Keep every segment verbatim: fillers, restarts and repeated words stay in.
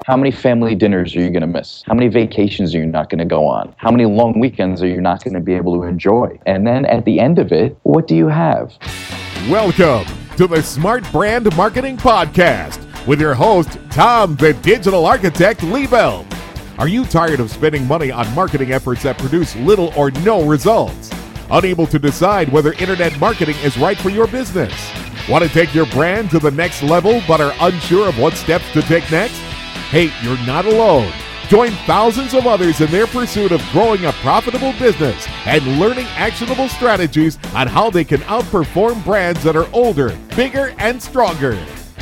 How many family dinners are you going to miss? How many vacations are you not going to go on? How many long weekends are you not going to be able to enjoy? And then at the end of it, what do you have? Welcome to the Smart Brand Marketing Podcast with your host, Tom, the Digital Architect Liebelt. Are you tired of spending money on marketing efforts that produce little or no results? Unable to decide whether internet marketing is right for your business? Want to take your brand to the next level but are unsure of what steps to take next? Hey, you're not alone. Join thousands of others in their pursuit of growing a profitable business and learning actionable strategies on how they can outperform brands that are older, bigger, and stronger.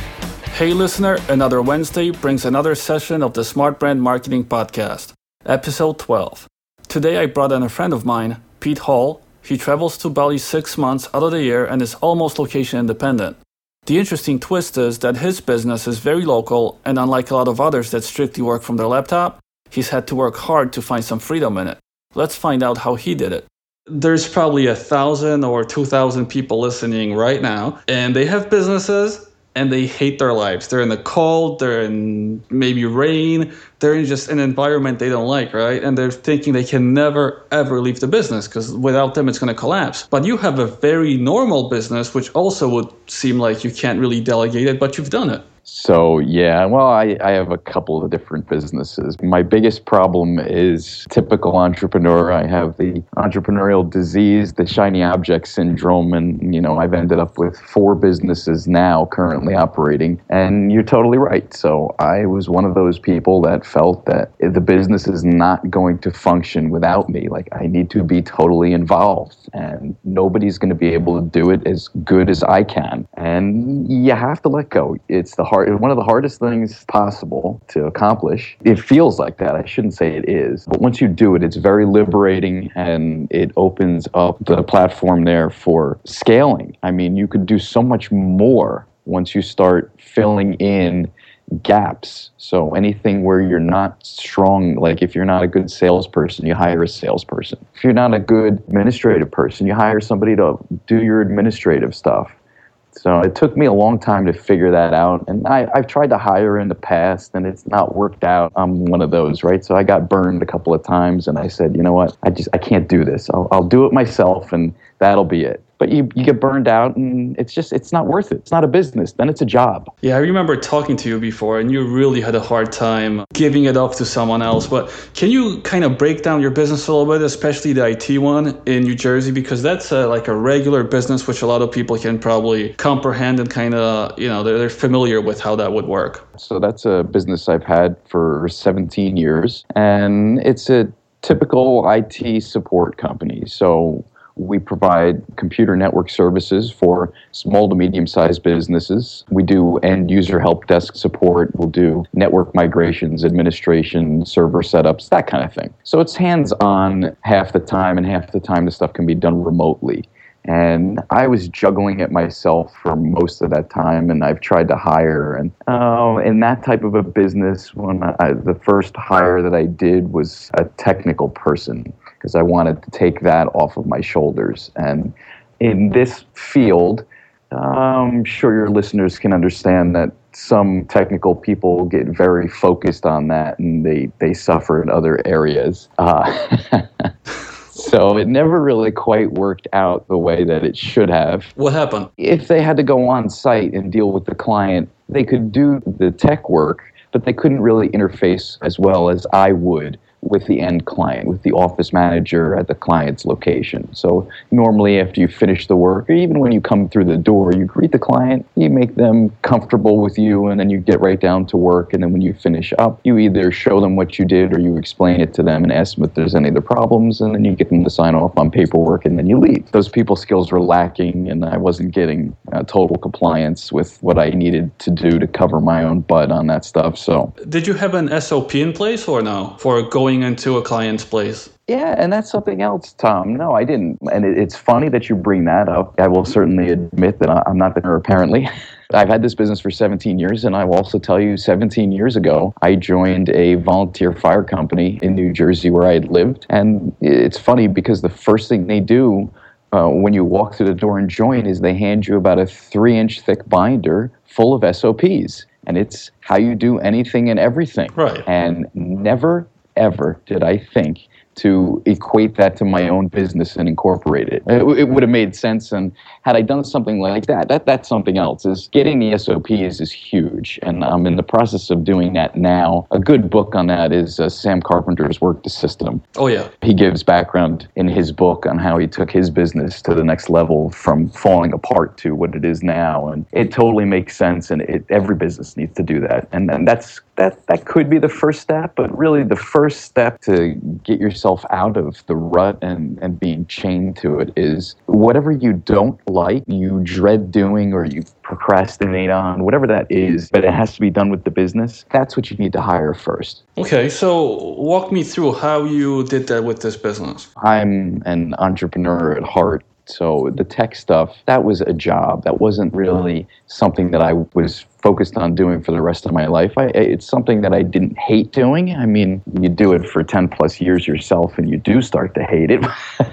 Hey listener, another Wednesday brings another session of the Smart Brand Marketing Podcast, episode twelve. Today I brought in a friend of mine, Pete Hall. He travels to Bali six months out of the year and is almost location independent. The interesting twist is that his business is very local, and unlike a lot of others that strictly work from their laptop, he's had to work hard to find some freedom in it. Let's find out how he did it. There's probably a thousand or two thousand people listening right now, and they have businesses and they hate their lives. They're in the cold, they're in maybe rain, they're in just an environment they don't like, right? And they're thinking they can never, ever leave the business because without them, it's going to collapse. But you have a very normal business, which also would seem like you can't really delegate it, but you've done it. So, yeah, well, I, I have a couple of different businesses. My biggest problem is typical entrepreneur. I have the entrepreneurial disease, the shiny object syndrome, and, you know, I've ended up with four businesses now currently operating. And you're totally right. So I was one of those people that felt that the business is not going to function without me. Like, I need to be totally involved, and nobody's going to be able to do it as good as I can. And you have to let go. It's the hard One of the hardest things possible to accomplish. It feels like that. I shouldn't say it is. But once you do it, it's very liberating, and it opens up the platform there for scaling. I mean, you could do so much more once you start filling in gaps. So anything where you're not strong, like if you're not a good salesperson, you hire a salesperson. If you're not a good administrative person, you hire somebody to do your administrative stuff. So it took me a long time to figure that out, and I, I've tried to hire in the past, and it's not worked out. I'm one of those, right? So I got burned a couple of times, and I said, you know what? I just I can't do this. I'll I'll do it myself, and that'll be it. But you, you get burned out, and it's just, it's not worth it. It's not a business. Then it's a job. Yeah, I remember talking to you before, and you really had a hard time giving it up to someone else. But can you kind of break down your business a little bit, especially the I T one in New Jersey? Because that's a, like a regular business, which a lot of people can probably comprehend and kind of, you know, they're, they're familiar with how that would work. So that's a business I've had for seventeen years, and it's a typical I T support company. So we provide computer network services for small to medium-sized businesses. We do end-user help desk support. We'll do network migrations, administration, server setups, that kind of thing. So it's hands-on half the time, and half the time the stuff can be done remotely. And I was juggling it myself for most of that time, and I've tried to hire. And uh, in that type of a business, when I, the first hire that I did was a technical person, because I wanted to take that off of my shoulders. And in this field, I'm sure your listeners can understand that some technical people get very focused on that, and they, they suffer in other areas. Uh, so it never really quite worked out the way that it should have. What happened? If they had to go on site and deal with the client, they could do the tech work, but they couldn't really interface as well as I would with the end client, with the office manager at the client's location. So normally after you finish the work, or even when you come through the door, you greet the client, you make them comfortable with you, and then you get right down to work. And then when you finish up, you either show them what you did or you explain it to them and ask them if there's any other problems, and then you get them to sign off on paperwork, and then you leave. Those people skills were lacking, and I wasn't getting uh, total compliance with what I needed to do to cover my own butt on that stuff. So, did you have an S O P in place or no for going into a client's place? Yeah, and that's something else, Tom. No, I didn't. And it, it's funny that you bring that up. I will certainly admit that I, I'm not the nerd, apparently. I've had this business for seventeen years, and I will also tell you seventeen years ago, I joined a volunteer fire company in New Jersey where I had lived. And it's funny because the first thing they do uh, when you walk through the door and join is they hand you about a three-inch thick binder full of S O Ps. and it's how you do anything and everything. Right. And never, ever did I think to equate that to my own business and incorporate it. It, it would have made sense, and had I done something like that, that that's something else. Is getting the S O Ps is huge, and I'm in the process of doing that now. A good book on that is uh, Sam Carpenter's Work the System. Oh, yeah. He gives background in his book on how he took his business to the next level from falling apart to what it is now, and it totally makes sense, and it, every business needs to do that, and, and that's that that could be the first step, but really the first step to get yourself out of the rut and, and being chained to it is whatever you don't like, you dread doing, or you procrastinate on, whatever that is, but it has to be done with the business, that's what you need to hire first. Okay, so walk me through how you did that with this business. I'm an entrepreneur at heart. So the tech stuff, that was a job. That wasn't really something that I was focused on doing for the rest of my life. I, it's something that I didn't hate doing. I mean, you do it for ten plus years yourself and you do start to hate it.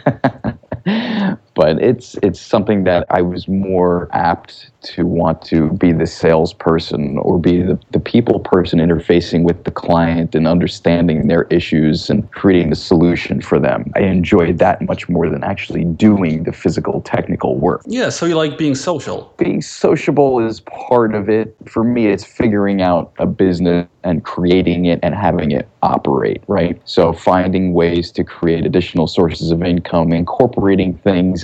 But it's it's something that I was more apt to want to be the salesperson or be the, the people person interfacing with the client and understanding their issues and creating the solution for them. I enjoyed that much more than actually doing the physical technical work. Yeah, so you like being social. Being sociable is part of it. For me, it's figuring out a business and creating it and having it operate, right? So finding ways to create additional sources of income, incorporating things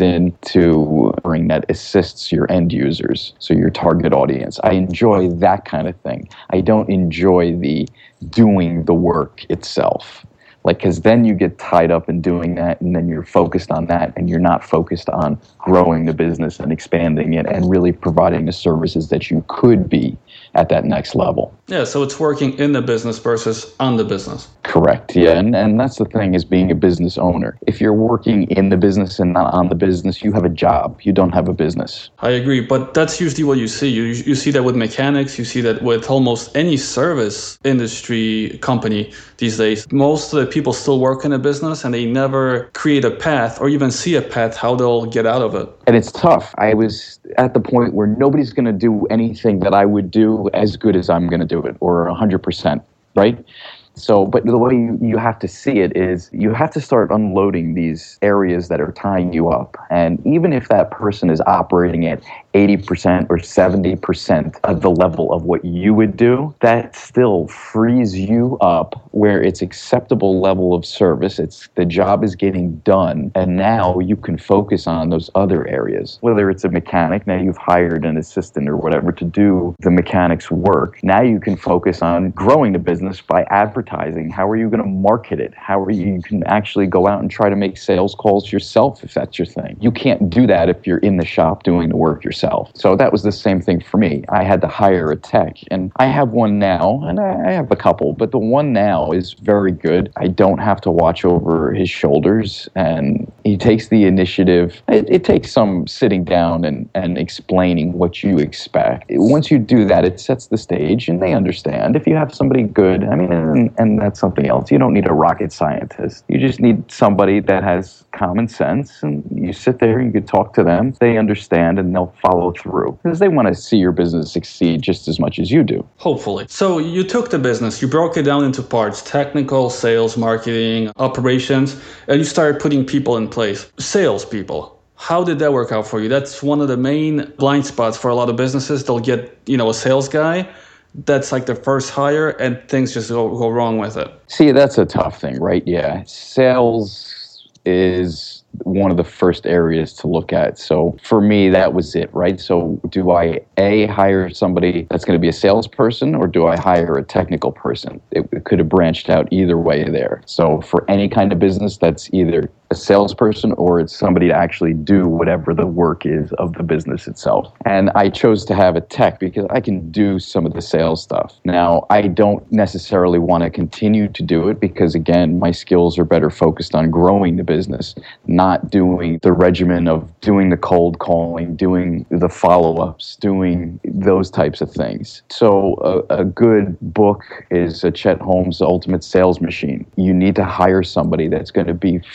into bring that assists your end users, so your target audience. I enjoy that kind of thing. I don't enjoy the doing the work itself. Like, because then you get tied up in doing that, and then you're focused on that, and you're not focused on growing the business and expanding it and really providing the services that you could be at that next level. Yeah, so it's working in the business versus on the business. Correct, yeah, and, and that's the thing is being a business owner. If you're working in the business and not on the business, you have a job. You don't have a business. I agree, but that's usually what you see. You you see that with mechanics. You see that with almost any service industry company these days. Most of the people still work in a business and they never create a path or even see a path how they'll get out of it. And it's tough. I was at the point where nobody's going to do anything that I would do as good as I'm going to do it, or one hundred percent, right? So, but the way you, you have to see it is you have to start unloading these areas that are tying you up. And even if that person is operating at eighty percent or seventy percent of the level of what you would do, that still frees you up where it's acceptable level of service. It's the job is getting done. And now you can focus on those other areas. Whether it's a mechanic, now you've hired an assistant or whatever to do the mechanic's work. Now you can focus on growing the business by advertising. How are you going to market it? How are you, you can actually go out and try to make sales calls yourself if that's your thing. You can't do that if you're in the shop doing the work yourself. So that was the same thing for me. I had to hire a tech, and I have one now, and I have a couple, but the one now is very good. I don't have to watch over his shoulders, and he takes the initiative. It, it takes some sitting down and, and explaining what you expect. Once you do that, it sets the stage, and they understand. If you have somebody good, I mean, and, and that's something else. You don't need a rocket scientist. You just need somebody that has common sense, and you sit there, you can talk to them. They understand, and they'll follow through because they want to see your business succeed just as much as you do. Hopefully. So you took the business, you broke it down into parts, technical, sales, marketing, operations, and you started putting people in place. Salespeople. How did that work out for you? That's one of the main blind spots for a lot of businesses. They'll get, you know, a sales guy. That's like the first hire, and things just go, go wrong with it. See, that's a tough thing, right? Yeah. Sales is one of the first areas to look at. So for me, that was it, right? So do I, A, hire somebody that's going to be a salesperson, or do I hire a technical person? It, it could have branched out either way there. So for any kind of business, that's either a salesperson or it's somebody to actually do whatever the work is of the business itself. And I chose to have a tech because I can do some of the sales stuff. Now, I don't necessarily want to continue to do it because, again, my skills are better focused on growing the business, not doing the regimen of doing the cold calling, doing the follow-ups, doing those types of things. So a, a good book is a Chet Holmes' Ultimate Sales Machine. You need to hire somebody that's going to be focused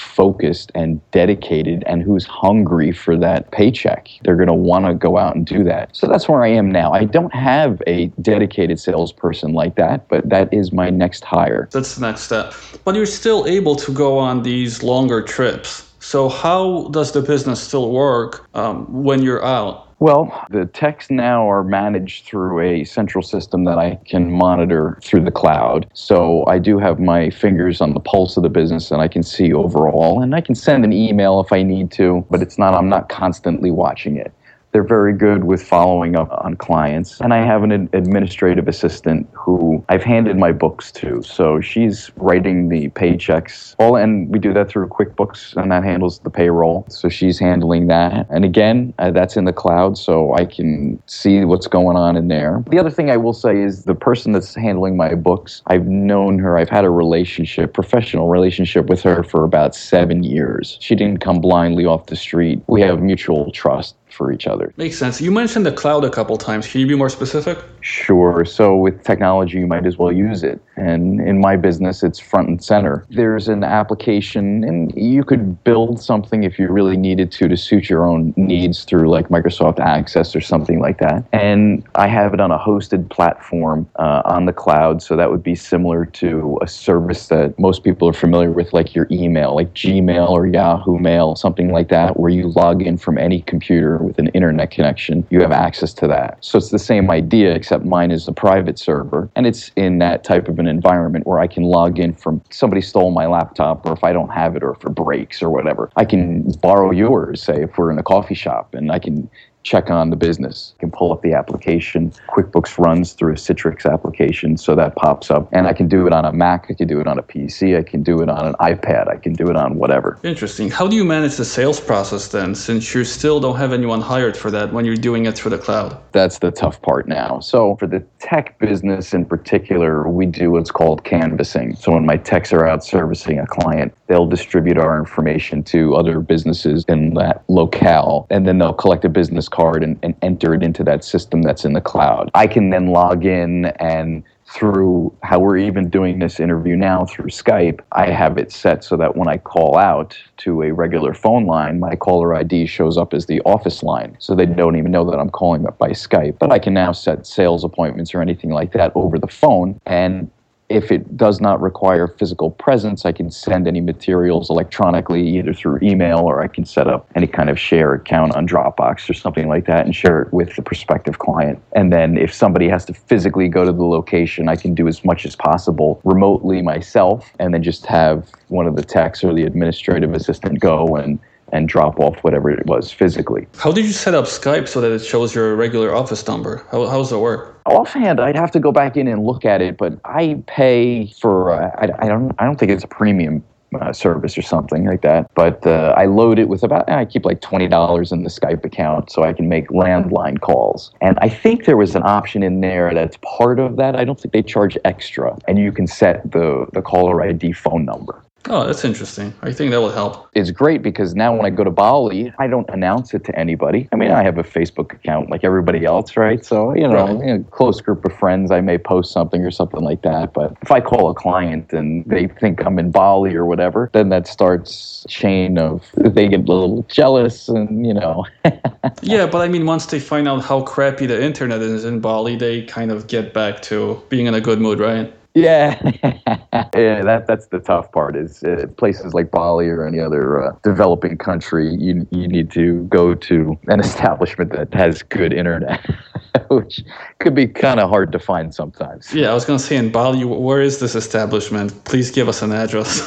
focused and dedicated and who's hungry for that paycheck. They're going to want to go out and do that. So that's where I am now. I don't have a dedicated salesperson like that, but that is my next hire. That's the next step. But you're still able to go on these longer trips. So how does the business still work um, when you're out? Well, the techs now are managed through a central system that I can monitor through the cloud. So I do have my fingers on the pulse of the business and I can see overall, and I can send an email if I need to, but it's not, I'm not constantly watching it. They're very good with following up on clients. And I have an administrative assistant who I've handed my books to. So she's writing the paychecks. All, and we do that through QuickBooks, and that handles the payroll. So she's handling that. And again, uh, that's in the cloud, so I can see what's going on in there. The other thing I will say is the person that's handling my books, I've known her, I've had a relationship, professional relationship with her for about seven years. She didn't come blindly off the street. We have mutual trust for each other. Makes sense. You mentioned the cloud a couple times. Can you be more specific? Sure. So with technology, you might as well use it. And in my business, it's front and center. There's an application, and you could build something if you really needed to to suit your own needs through like Microsoft Access or something like that. And I have it on a hosted platform uh, on the cloud. So that would be similar to a service that most people are familiar with, like your email, like Gmail or Yahoo Mail, something like that, where you log in from any computer with an internet connection. You have access to that. So it's the same idea, except mine is a private server, and it's in that type of an environment where I can log in from somebody stole my laptop, or if I don't have it, or if it breaks or whatever. I can borrow yours, say if we're in a coffee shop, and I can check on the business. I can pull up the application. QuickBooks runs through a Citrix application, so that pops up. And I can do it on a Mac, I can do it on a P C, I can do it on an iPad, I can do it on whatever. Interesting. How do you manage the sales process then, since you still don't have anyone hired for that when you're doing it through the cloud? That's the tough part now. So for the tech business in particular, we do what's called canvassing. So when my techs are out servicing a client, they'll distribute our information to other businesses in that locale, and then they'll collect a business card and, and enter it into that system that's in the cloud. I can then log in, and through how we're even doing this interview now through Skype, I have it set so that when I call out to a regular phone line, my caller I D shows up as the office line. So they don't even know that I'm calling up by Skype. But I can now set sales appointments or anything like that over the phone, and if it does not require physical presence, I can send any materials electronically, either through email, or I can set up any kind of share account on Dropbox or something like that and share it with the prospective client. And then if somebody has to physically go to the location, I can do as much as possible remotely myself, and then just have one of the techs or the administrative assistant go and and drop off whatever it was physically. How did you set up Skype so that it shows your regular office number? How, how does it work? Offhand, I'd have to go back in and look at it, but I pay for, uh, I, I don't I don't think it's a premium uh, service or something like that, but uh, I load it with about, I keep like twenty dollars in the Skype account so I can make landline calls. And I think there was an option in there that's part of that. I don't think they charge extra, and you can set the, the caller I D phone number. Oh, that's interesting. I think that will help. It's great because now when I go to Bali, I don't announce it to anybody. I mean, I have a Facebook account like everybody else, right? So, you know, Right. you know, close group of friends, I may post something or something like that. But if I call a client and they think I'm in Bali or whatever, then that starts a chain of, they get a little jealous and, you know. Yeah, but I mean, once they find out how crappy the internet is in Bali, they kind of get back to being in a good mood, right? Yeah, yeah. That that's the tough part. Is uh, places like Bali or any other uh, developing country, you you need to go to an establishment that has good internet, which could be kind of hard to find sometimes. Yeah, I was gonna say in Bali, where is this establishment? Please give us an address.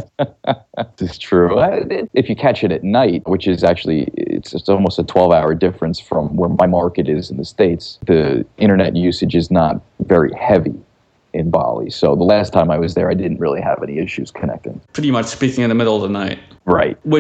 This is true. If you catch it at night, which is actually, it's, it's almost a twelve-hour difference from where my market is in the States, the internet usage is not very heavy in Bali. So the last time I was there, I didn't really have any issues connecting. Pretty much speaking in the middle of the night. Right. Which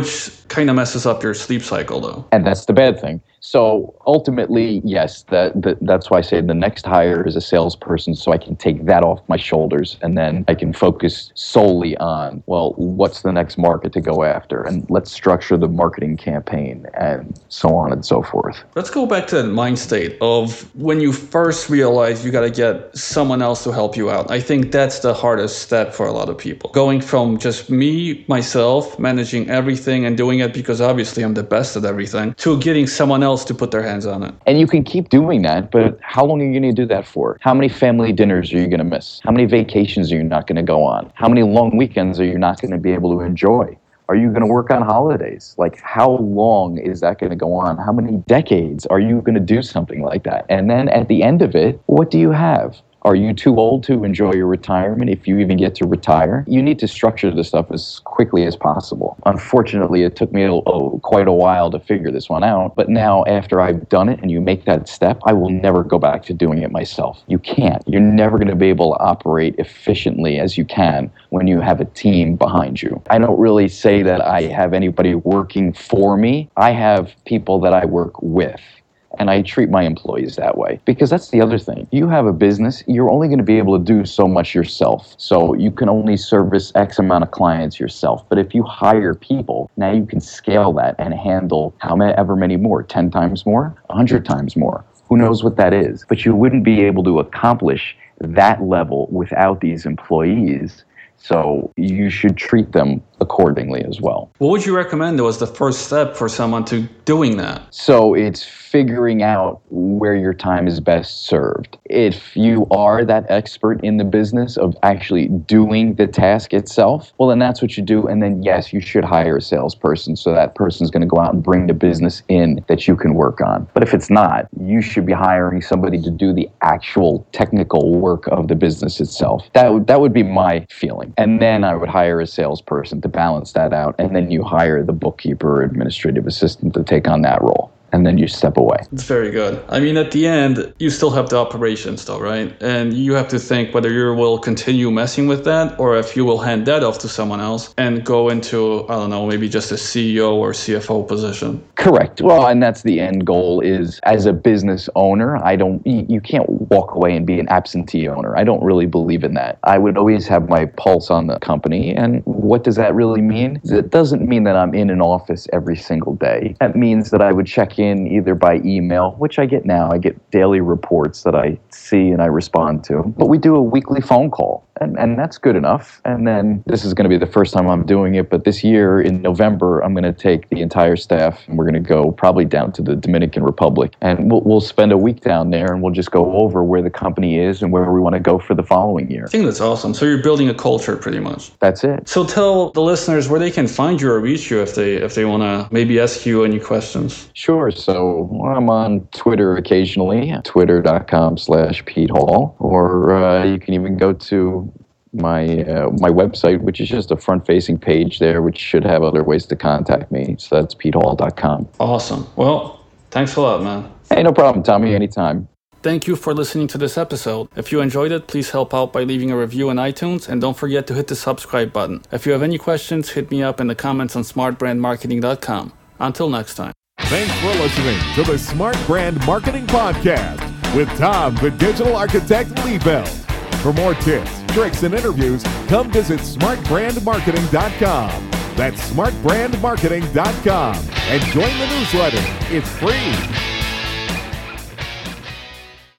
kind of messes up your sleep cycle, though. And that's the bad thing. So ultimately, yes, that, that that's why I say the next hire is a salesperson, so I can take that off my shoulders, and then I can focus solely on, well, what's the next market to go after, and let's structure the marketing campaign, and so on and so forth. Let's go back to that mind state of when you first realize you got to get someone else to help you out. I think that's the hardest step for a lot of people. Going from just me, myself, managing everything and doing it because obviously I'm the best at everything, to getting someone else to put their hands on it. And you can keep doing that, but how long are you going to do that for? How many family dinners are you going to miss? How many vacations are you not going to go on? How many long weekends are you not going to be able to enjoy? Are you going to work on holidays? Like, how long is that going to go on? How many decades are you going to do something like that? And then at the end of it, what do you have? Are you too old to enjoy your retirement if you even get to retire? You need to structure this stuff as quickly as possible. Unfortunately, it took me a, a, quite a while to figure this one out. But now, after I've done it and you make that step, I will never go back to doing it myself. You can't. You're never going to be able to operate efficiently as you can when you have a team behind you. I don't really say that I have anybody working for me. I have people that I work with. And I treat my employees that way, because that's the other thing. You have a business, you're only going to be able to do so much yourself. So you can only service X amount of clients yourself. But if you hire people, now you can scale that and handle however many more, ten times more, one hundred times more. Who knows what that is? But you wouldn't be able to accomplish that level without these employees. So you should treat them accordingly as well. What would you recommend was the first step for someone to doing that? So it's figuring out where your time is best served. If you are that expert in the business of actually doing the task itself, well, then that's what you do. And then, yes, you should hire a salesperson, so that person's going to go out and bring the business in that you can work on. But if it's not, you should be hiring somebody to do the actual technical work of the business itself. That would, that would be my feeling. And then I would hire a salesperson to balance that out. And then you hire the bookkeeper or administrative assistant to take on that role. And then you step away. It's very good. I mean, at the end, you still have the operations though, right? And you have to think whether you will continue messing with that or if you will hand that off to someone else and go into, I don't know, maybe just a C E O or C F O position. Correct. Well, and that's the end goal is, as a business owner, I don't, you can't walk away and be an absentee owner. I don't really believe in that. I would always have my pulse on the company. And what does that really mean? It doesn't mean that I'm in an office every single day. That means that I would check in either by email, which I get now. I get daily reports that I see and I respond to. But we do a weekly phone call, and, and that's good enough. And then this is going to be the first time I'm doing it, but this year in November, I'm going to take the entire staff and we're going to go probably down to the Dominican Republic. And we'll, we'll spend a week down there and we'll just go over where the company is and where we want to go for the following year. I think that's awesome. So you're building a culture pretty much. That's it. So tell the listeners where they can find you or reach you if they if they want to maybe ask you any questions. Sure. So I'm on Twitter occasionally, twitter.com slash Pete Hall, or uh, you can even go to my uh, my website, which is just a front-facing page there, which should have other ways to contact me. So that's pete hall dot com. Awesome. Well, thanks a lot, man. Hey, no problem, Tommy. Anytime. Thank you for listening to this episode. If you enjoyed it, please help out by leaving a review on iTunes, and don't forget to hit the subscribe button. If you have any questions, hit me up in the comments on smart brand marketing dot com. Until next time. Thanks for listening to the Smart Brand Marketing Podcast with Tom, the Digital Architect Liebelt. For more tips, tricks, and interviews, come visit smart brand marketing dot com. That's smart brand marketing dot com. And join the newsletter. It's free.